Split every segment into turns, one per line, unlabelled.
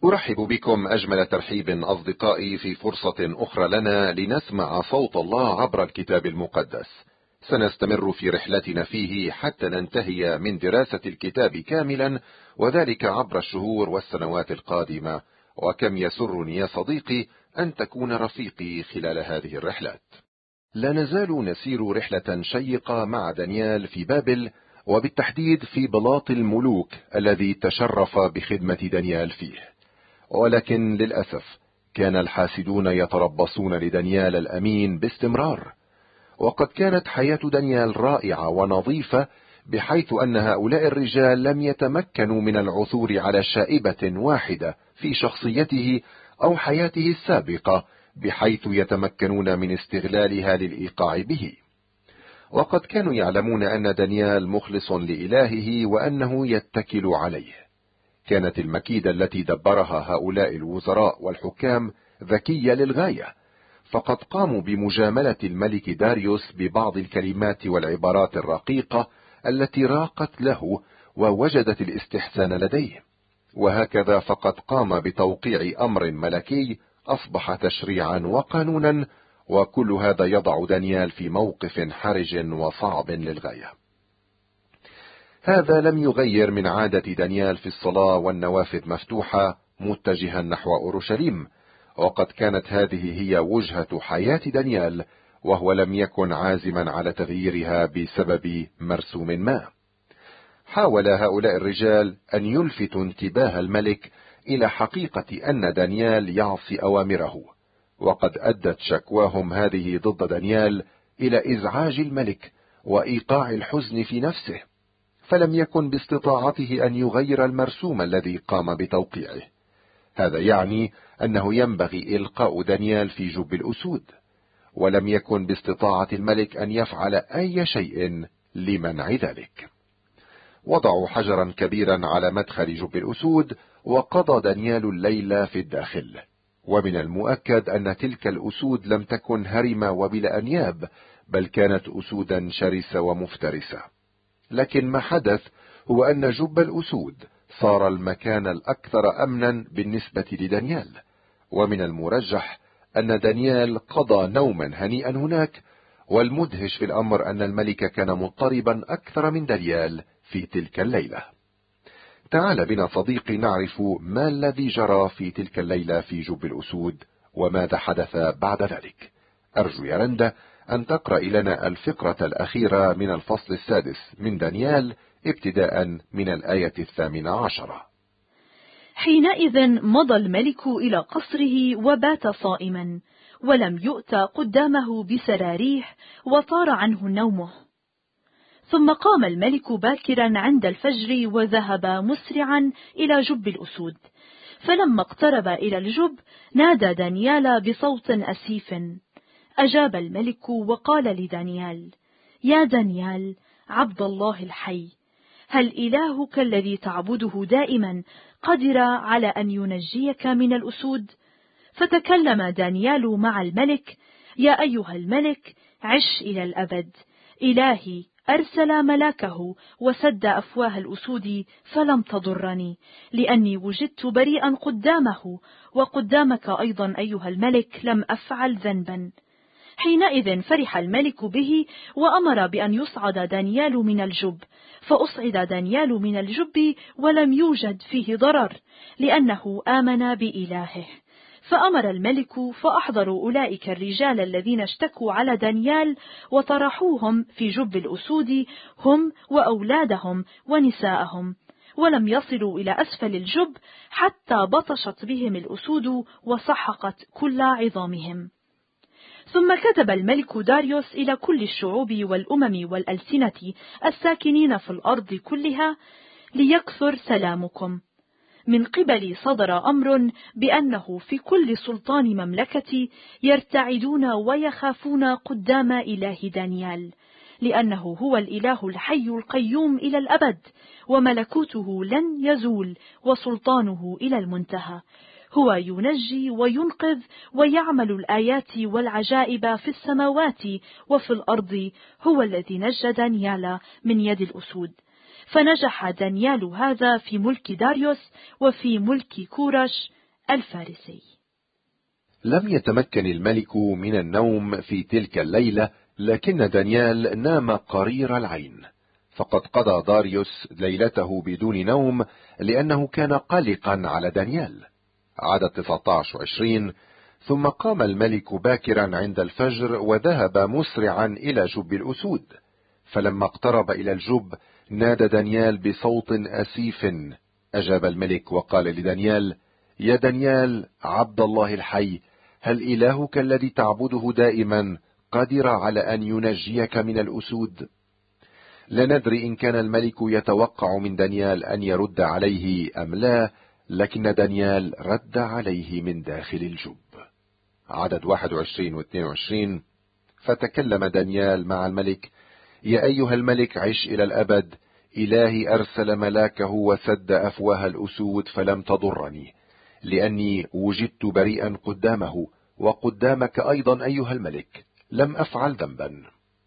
أرحب بكم أجمل ترحيب أصدقائي في فرصة أخرى لنا لنسمع صوت الله عبر الكتاب المقدس. سنستمر في رحلتنا فيه حتى ننتهي من دراسة الكتاب كاملا، وذلك عبر الشهور والسنوات القادمة. وكم يسرني يا صديقي أن تكون رفيقي خلال هذه الرحلات. لا نزال نسير رحلة شيقة مع دانيال في بابل، وبالتحديد في بلاط الملوك الذي تشرف بخدمة دانيال فيه. ولكن للأسف كان الحاسدون يتربصون لدانيال الأمين باستمرار، وقد كانت حياة دانيال رائعة ونظيفة، بحيث أن هؤلاء الرجال لم يتمكنوا من العثور على شائبة واحدة في شخصيته أو حياته السابقة بحيث يتمكنون من استغلالها للإيقاع به. وقد كانوا يعلمون أن دانيال مخلص لإلهه وأنه يتكل عليه. كانت المكيدة التي دبرها هؤلاء الوزراء والحكام ذكية للغاية، فقد قاموا بمجاملة الملك داريوس ببعض الكلمات والعبارات الرقيقة التي راقت له ووجدت الاستحسان لديه، وهكذا فقد قام بتوقيع أمر ملكي أصبح تشريعا وقانونا، وكل هذا يضع دانيال في موقف حرج وصعب للغاية. هذا لم يغير من عادة دانيال في الصلاة والنوافذ مفتوحة متجها نحو أورشليم، وقد كانت هذه هي وجهة حياة دانيال، وهو لم يكن عازما على تغييرها بسبب مرسوم ما. حاول هؤلاء الرجال أن يلفتوا انتباه الملك إلى حقيقة أن دانيال يعصي أوامره، وقد أدت شكواهم هذه ضد دانيال إلى إزعاج الملك وإيقاع الحزن في نفسه، فلم يكن باستطاعته أن يغير المرسوم الذي قام بتوقيعه. هذا يعني أنه ينبغي إلقاء دانيال في جب الأسود، ولم يكن باستطاعة الملك أن يفعل أي شيء لمنع ذلك. وضعوا حجرا كبيرا على مدخل جب الأسود، وقضى دانيال الليل في الداخل. ومن المؤكد أن تلك الأسود لم تكن هرمة وبلا أنياب، بل كانت أسودا شرسة ومفترسة. لكن ما حدث هو أن جب الأسود صار المكان الأكثر أمنا بالنسبة لدانيال، ومن المرجح أن دانيال قضى نوما هنيئا هناك. والمدهش في الأمر أن الملك كان مضطربا أكثر من دانيال في تلك الليلة. تعال بنا صديقي نعرف ما الذي جرى في تلك الليلة في جب الأسود، وماذا حدث بعد ذلك. أرجو يا رندا أن تقرأ لنا الفقرة الأخيرة من الفصل 6 من دانيال، ابتداء من الآية 18.
حينئذ مضى الملك إلى قصره وبات صائما، ولم يؤت قدامه بسراريح، وطار عنه نومه. ثم قام الملك باكرا عند الفجر، وذهب مسرعا إلى جب الأسود. فلما اقترب إلى الجب نادى دانيال بصوت أسيف. أجاب الملك وقال لدانيال: يا دانيال عبد الله الحي، هل إلهك الذي تعبده دائما قدر على أن ينجيك من الأسود؟ فتكلم دانيال مع الملك: يا أيها الملك، عش إلى الأبد. إلهي أرسل ملاكه وسد أفواه الأسود فلم تضرني، لأني وجدت بريئا قدامه، وقدامك أيضا أيها الملك لم أفعل ذنبا. حينئذ فرح الملك به، وأمر بأن يصعد دانيال من الجب. فأصعد دانيال من الجب ولم يوجد فيه ضرر، لأنه آمن بإلهه. فأمر الملك فأحضروا أولئك الرجال الذين اشتكوا على دانيال، وطرحوهم في جب الأسود، هم وأولادهم ونساءهم، ولم يصلوا إلى أسفل الجب حتى بطشت بهم الأسود وسحقت كل عظامهم. ثم كتب الملك داريوس إلى كل الشعوب والأمم والألسنة الساكنين في الأرض كلها: ليكثر سلامكم. من قبلي صدر أمر بأنه في كل سلطان مملكتي يرتعدون ويخافون قدام إله دانيال، لأنه هو الإله الحي القيوم إلى الأبد، وملكوته لن يزول، وسلطانه إلى المنتهى. هو ينجي وينقذ ويعمل الآيات والعجائب في السماوات وفي الأرض. هو الذي نجى دانيال من يد الأسود. فنجح دانيال هذا في ملك داريوس وفي ملك كورش الفارسي.
لم يتمكن الملك من النوم في تلك الليلة، لكن دانيال نام قرير العين، فقد قضى داريوس ليلته بدون نوم لأنه كان قلقا على دانيال. عدد 19 و20: ثم قام الملك باكرا عند الفجر وذهب مسرعا إلى جب الأسود، فلما اقترب إلى الجب نادى دانيال بصوت أسيف. أجاب الملك وقال لدانيال: يا دانيال عبد الله الحي، هل إلهك الذي تعبده دائما قادر على أن ينجيك من الأسود؟ لا ندري إن كان الملك يتوقع من دانيال أن يرد عليه أم لا، لكن دانيال رد عليه من داخل الجب. عدد 21 و 22: فتكلم دانيال مع الملك: يا أيها الملك عش إلى الأبد، إلهي أرسل ملاكه وسد أفواه الأسود فلم تضرني، لأني وجدت بريئا قدامه وقدامك أيضا أيها الملك، لم أفعل ذنبا.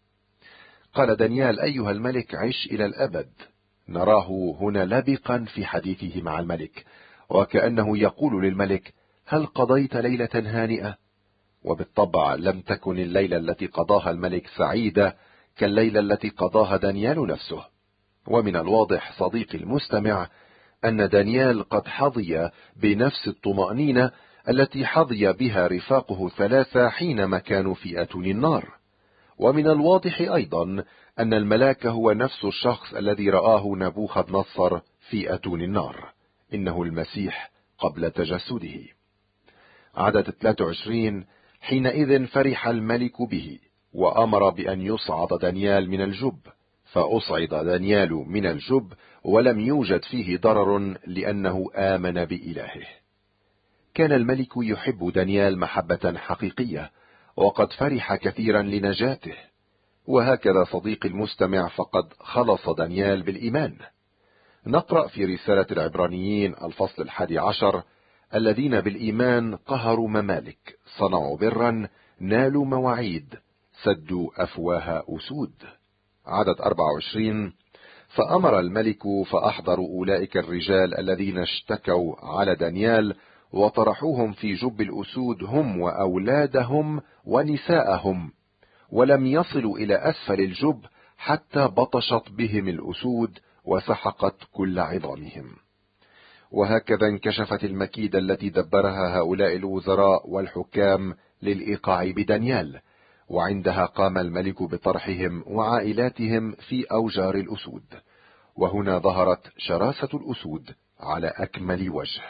قال دانيال: أيها الملك عش إلى الأبد. نراه هنا لبقا في حديثه مع الملك، وكأنه يقول للملك: هل قضيت ليلة هانئة؟ وبالطبع لم تكن الليلة التي قضاها الملك سعيدة كالليلة التي قضاها دانيال نفسه. ومن الواضح صديقي المستمع أن دانيال قد حظي بنفس الطمأنينة التي حظي بها رفاقه الثلاثة حينما كانوا في أتون النار. ومن الواضح أيضا أن الملاك هو نفس الشخص الذي رآه نبوخذ نصر في أتون النار، إنه المسيح قبل تجسده. عدد 23: حينئذ فرح الملك به وأمر بأن يصعد دانيال من الجب، فأصعد دانيال من الجب ولم يوجد فيه ضرر لأنه آمن بإلهه. كان الملك يحب دانيال محبة حقيقية، وقد فرح كثيرا لنجاته. وهكذا صديقي المستمع فقد خلص دانيال بالإيمان. نقرأ في رسالة العبرانيين الفصل 11: الذين بالإيمان قهروا ممالك، صنعوا برا، نالوا مواعيد، سدوا أفواه أسود. عدد 24: فأمر الملك فأحضروا أولئك الرجال الذين اشتكوا على دانيال وطرحوهم في جب الأسود، هم وأولادهم ونساءهم، ولم يصلوا إلى أسفل الجب حتى بطشت بهم الأسود وسحقت كل عظامهم. وهكذا انكشفت المكيدة التي دبرها هؤلاء الوزراء والحكام للإيقاع بدانيال، وعندها قام الملك بطرحهم وعائلاتهم في أوجار الأسود. وهنا ظهرت شراسة الأسود على أكمل وجه.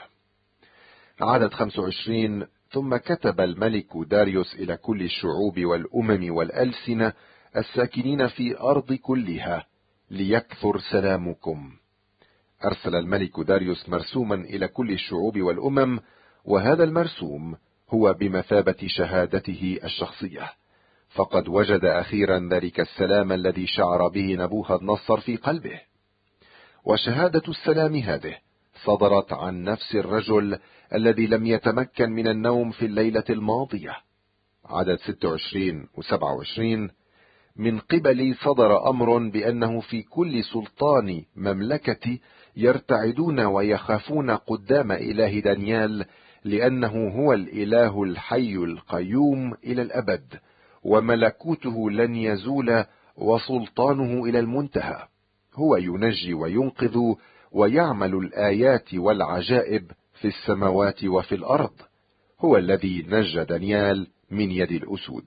عدد 25: ثم كتب الملك داريوس إلى كل الشعوب والأمم والألسنة الساكنين في أرض كلها: ليكثر سلامكم. أرسل الملك داريوس مرسوما إلى كل الشعوب والأمم، وهذا المرسوم هو بمثابة شهادته الشخصية، فقد وجد أخيرا ذلك السلام الذي شعر به نبوخذ نصر في قلبه. وشهادة السلام هذه صدرت عن نفس الرجل الذي لم يتمكن من النوم في الليلة الماضية. عدد 26 و 27: من قبلي صدر أمر بأنه في كل سلطان مملكتي يرتعدون ويخافون قدام إله دانيال، لأنه هو الإله الحي القيوم إلى الأبد، وملكوته لن يزول، وسلطانه إلى المنتهى. هو ينجي وينقذ ويعمل الآيات والعجائب في السماوات وفي الأرض. هو الذي نجى دانيال من يد الأسود.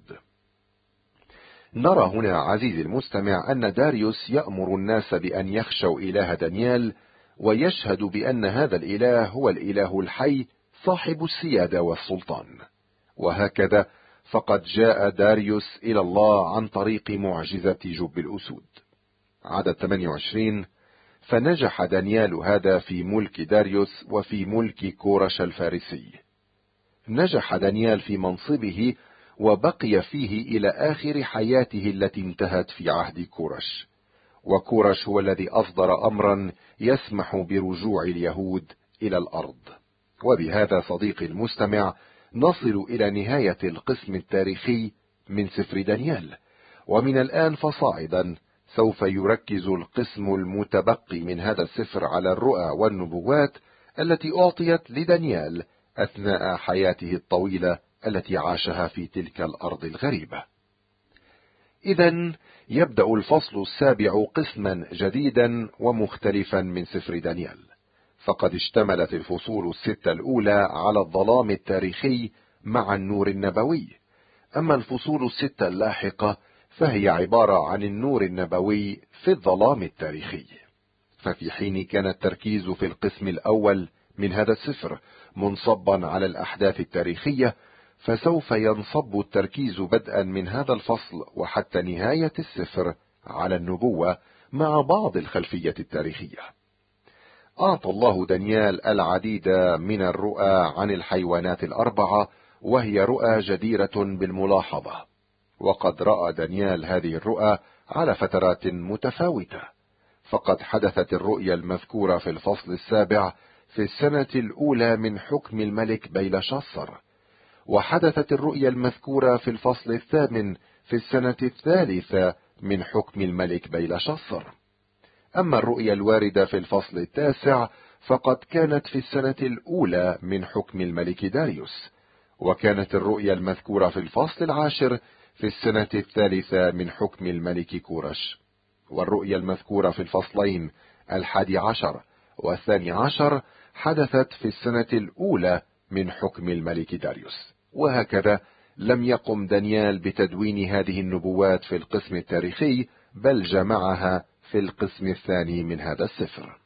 نرى هنا عزيزي المستمع أن داريوس يأمر الناس بأن يخشوا إله دانيال، ويشهد بأن هذا الإله هو الإله الحي صاحب السيادة والسلطان. وهكذا فقد جاء داريوس إلى الله عن طريق معجزة جب الأسود. عدد 28: فنجح دانيال هذا في ملك داريوس وفي ملك كورش الفارسي. نجح دانيال في منصبه وبقي فيه إلى آخر حياته التي انتهت في عهد كورش. وكورش هو الذي أصدر أمرا يسمح برجوع اليهود إلى الأرض. وبهذا صديقي المستمع نصل إلى نهاية القسم التاريخي من سفر دانيال، ومن الآن فصاعدا سوف يركز القسم المتبقي من هذا السفر على الرؤى والنبوات التي أعطيت لدانيال أثناء حياته الطويلة التي عاشها في تلك الأرض الغريبة. إذن يبدأ الفصل السابع قسما جديدا ومختلفا من سفر دانيال، فقد اشتملت الفصول الستة الأولى على الظلام التاريخي مع النور النبوي، أما الفصول الستة اللاحقة فهي عبارة عن النور النبوي في الظلام التاريخي. ففي حين كان التركيز في القسم الأول من هذا السفر منصبا على الأحداث التاريخية، فسوف ينصب التركيز بدءا من هذا الفصل وحتى نهاية السفر على النبوة مع بعض الخلفية التاريخية. أعطى الله دانيال العديد من الرؤى عن الحيوانات الأربعة، وهي رؤى جديرة بالملاحظة، وقد رأى دانيال هذه الرؤى على فترات متفاوتة. فقد حدثت الرؤيا المذكورة في الفصل السابع في السنة الأولى من حكم الملك بيلشاصر، وحدثت الرؤيا المذكورة في الفصل الثامن في السنة الثالثة من حكم الملك بيلشاصر. أما الرؤيا الواردة في الفصل التاسع فقد كانت في السنة الأولى من حكم الملك داريوس، وكانت الرؤيا المذكورة في الفصل العاشر في السنة الثالثة من حكم الملك كورش، والرؤيا المذكورة في الفصلين 11 و12 حدثت في السنة الأولى من حكم الملك داريوس. وهكذا لم يقم دانيال بتدوين هذه النبوات في القسم التاريخي، بل جمعها في القسم الثاني من هذا السفر.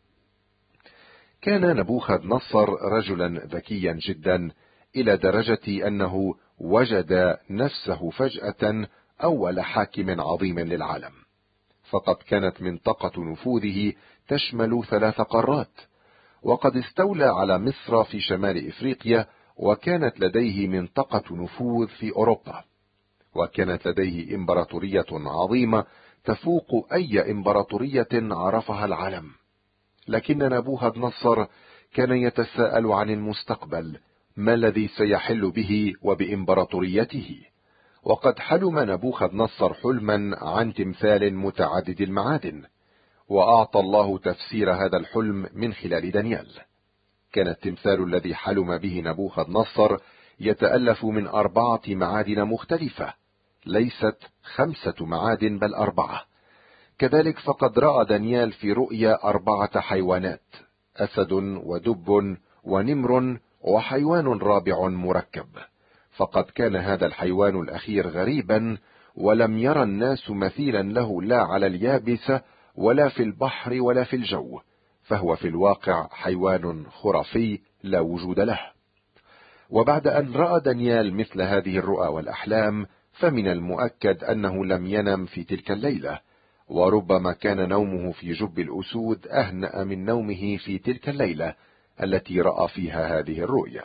كان نبوخذ نصر رجلا ذكيا جدا، إلى درجة أنه وجد نفسه فجأة أول حاكم عظيم للعالم، فقد كانت منطقة نفوذه تشمل 3 قارات، وقد استولى على مصر في شمال إفريقيا، وكانت لديه منطقة نفوذ في أوروبا، وكانت لديه إمبراطورية عظيمة تفوق أي إمبراطورية عرفها العالم. لكن نبوخذ نصر كان يتساءل عن المستقبل، ما الذي سيحل به وبإمبراطوريته؟ وقد حلم نبوخذ نصر حلما عن تمثال متعدد المعادن، وأعطى الله تفسير هذا الحلم من خلال دانيال. كان التمثال الذي حلم به نبوخذ نصر يتألف من 4 معادن مختلفة، ليست 5 معادن بل 4. كذلك فقد رأى دانيال في رؤيا 4 حيوانات، أسد ودب ونمر وحيوان رابع مركب. فقد كان هذا الحيوان الأخير غريبا، ولم يرى الناس مثيلا له لا على اليابسة ولا في البحر ولا في الجو، فهو في الواقع حيوان خرافي لا وجود له. وبعد أن رأى دانيال مثل هذه الرؤى والأحلام، فمن المؤكد أنه لم ينم في تلك الليلة، وربما كان نومه في جب الأسود أهنأ من نومه في تلك الليلة التي رأى فيها هذه الرؤيا.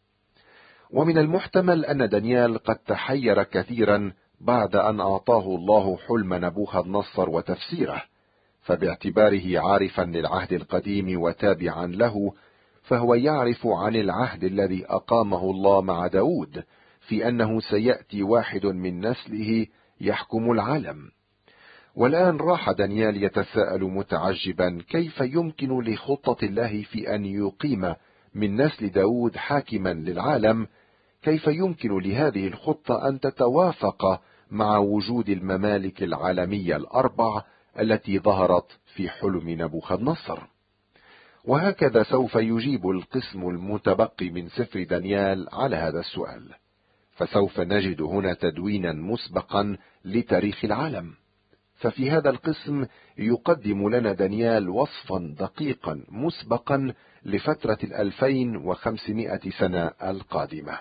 ومن المحتمل أن دانيال قد تحير كثيرا بعد أن أعطاه الله حلم نبوخذ نصر وتفسيره، فباعتباره عارفا للعهد القديم وتابعا له، فهو يعرف عن العهد الذي أقامه الله مع داود في أنه سيأتي واحد من نسله يحكم العالم. والآن راح دانيال يتساءل متعجبا كيف يمكن لخطة الله في أن يقيم من نسل داود حاكما للعالم، كيف يمكن لهذه الخطة أن تتوافق مع وجود الممالك العالمية ال4 التي ظهرت في حلم نبوخذ نصر. وهكذا سوف يجيب القسم المتبقي من سفر دانيال على هذا السؤال، فسوف نجد هنا تدوينا مسبقا لتاريخ العالم. ففي هذا القسم يقدم لنا دانيال وصفا دقيقا مسبقا لفترة 2500 سنة القادمة.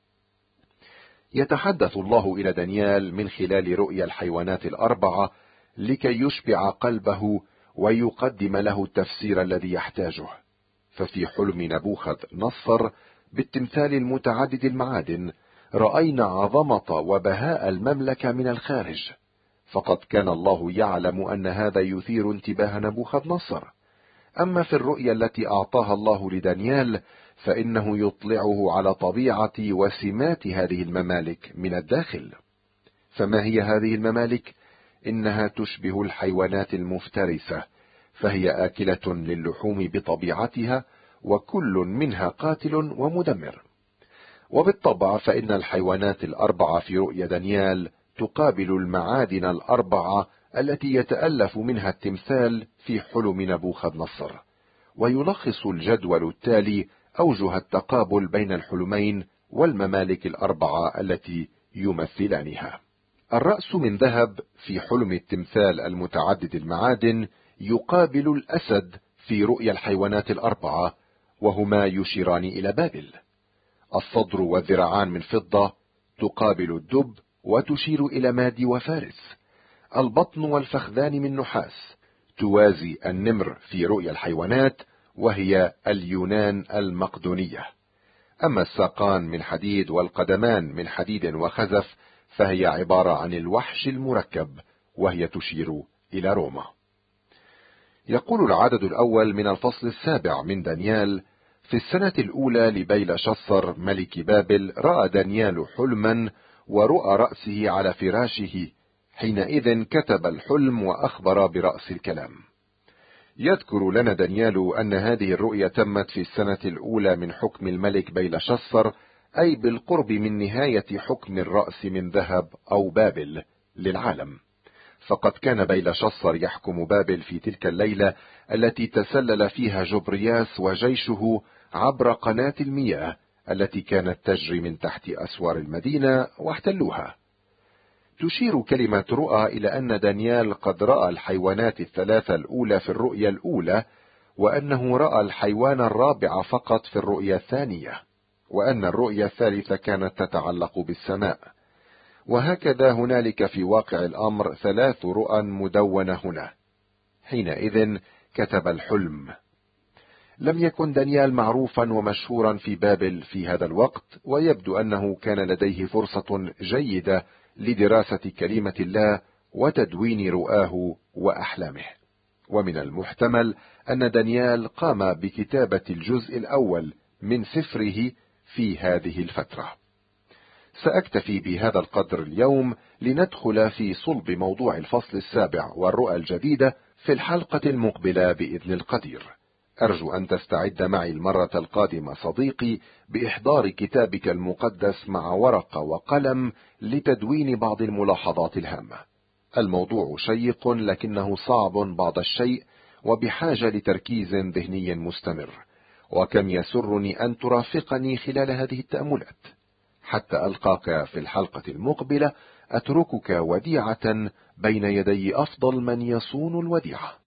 يتحدث الله إلى دانيال من خلال رؤيا الحيوانات ال4 لكي يشبع قلبه ويقدم له التفسير الذي يحتاجه. ففي حلم نبوخذ نصر بالتمثال المتعدد المعادن رأينا عظمة وبهاء المملكة من الخارج، فقد كان الله يعلم أن هذا يثير انتباه نبوخذ نصر. أما في الرؤيا التي أعطاها الله لدانيال فإنه يطلعه على طبيعة وسمات هذه الممالك من الداخل. فما هي هذه الممالك؟ إنها تشبه الحيوانات المفترسة، فهي آكلة للحوم بطبيعتها، وكل منها قاتل ومدمر. وبالطبع فإن الحيوانات الأربعة في رؤيا دانيال تقابل المعادن الأربعة التي يتألف منها التمثال في حلم نبوخذ نصر. ويلخص الجدول التالي أوجه التقابل بين الحلمين والممالك الأربعة التي يمثلانها. الرأس من ذهب في حلم التمثال المتعدد المعادن يقابل الأسد في رؤيا الحيوانات الأربعة، وهما يشيران إلى بابل. الصدر والذراعان من فضة تقابل الدب وتشير إلى مادي وفارس. البطن والفخذان من نحاس توازي النمر في رؤيا الحيوانات، وهي اليونان المقدونية. أما الساقان من حديد والقدمان من حديد وخزف فهي عبارة عن الوحش المركب، وهي تشير إلى روما. يقول العدد الأول من الفصل 7 من دانيال: في السنة الأولى لبيلشصر ملك بابل رأى دانيال حلما، ورؤى رأسه على فراشه، حينئذ كتب الحلم وأخبر برأس الكلام. يذكر لنا دانيال أن هذه الرؤيا تمت في السنة الأولى من حكم الملك بيلشصر، أي بالقرب من نهاية حكم الرأس من ذهب أو بابل للعالم. فقد كان بيلشصر يحكم بابل في تلك الليلة التي تسلل فيها جبرياس وجيشه عبر قناة المياه التي كانت تجري من تحت أسوار المدينة واحتلوها. تشير كلمة رؤى إلى أن دانيال قد رأى الحيوانات الثلاثة الأولى في الرؤيا الأولى، وأنه رأى الحيوان الرابع فقط في الرؤيا الثانية، وأن الرؤيا الثالثة كانت تتعلق بالسماء. وهكذا هنالك في واقع الأمر 3 رؤى مدونة هنا. حينئذ كتب الحلم. لم يكن دانيال معروفا ومشهورا في بابل في هذا الوقت، ويبدو أنه كان لديه فرصة جيدة لدراسة كلمة الله وتدوين رؤاه وأحلامه. ومن المحتمل أن دانيال قام بكتابة الجزء الأول من سفره في هذه الفترة. سأكتفي بهذا القدر اليوم لندخل في صلب موضوع الفصل 7 والرؤى الجديدة في الحلقة المقبلة بإذن القدير. أرجو أن تستعد معي المرة القادمة صديقي بإحضار كتابك المقدس مع ورقة وقلم لتدوين بعض الملاحظات الهامة. الموضوع شيق لكنه صعب بعض الشيء، وبحاجة لتركيز ذهني مستمر. وكم يسرني أن ترافقني خلال هذه التأملات. حتى ألقاك في الحلقة المقبلة، أتركك وديعة بين يدي أفضل من يصون الوديعة.